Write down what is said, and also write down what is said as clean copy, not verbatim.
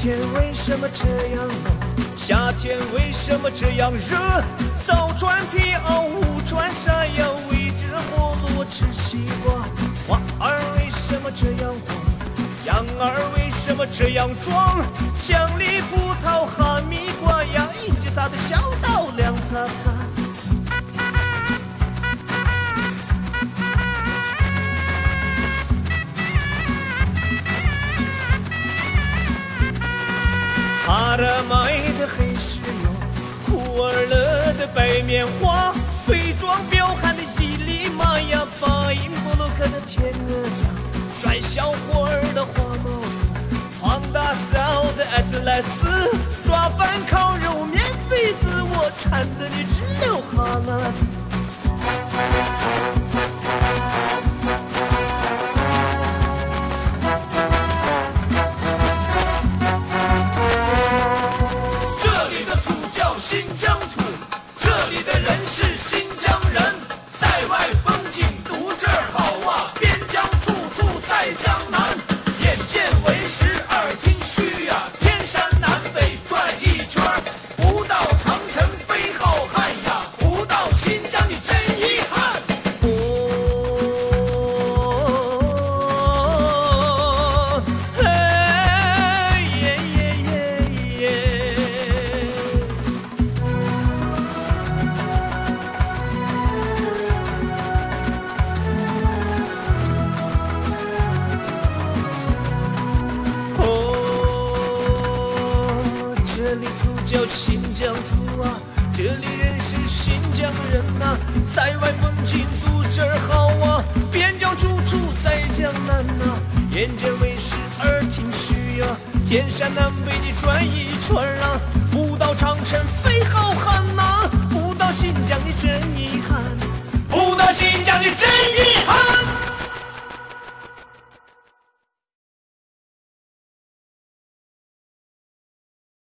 天为什么这样冷？ 夏天为什么这样热？早穿皮袄，午穿山羊，围着火炉吃西瓜。花儿为什么这样黄？羊儿为什么这样壮？香梨、葡萄、哈密瓜呀，银子撒的小道亮擦擦。哈达麦的黑石榴，库尔勒的白棉花，非装彪悍的伊犁马呀，巴音布鲁克的天鹅奖，帅小伙儿的花帽子，黄大嫂的爱德莱斯，抓饭烤肉免费自我馋得你直流哈喇子。新疆土，这里的人是新疆人，塞外风景独这儿好啊，边疆处处塞江南，眼见为实，耳听虚呀，天山南北转一圈，不到长城非好汉呀，不到新疆你真遗憾。这里土叫新疆土啊，这里人是新疆人呐，塞外风景独这儿好啊，边疆处处塞江南呐，眼见为实，耳听虚啊，天山南北你转一圈啊，不到长城非好汉呐。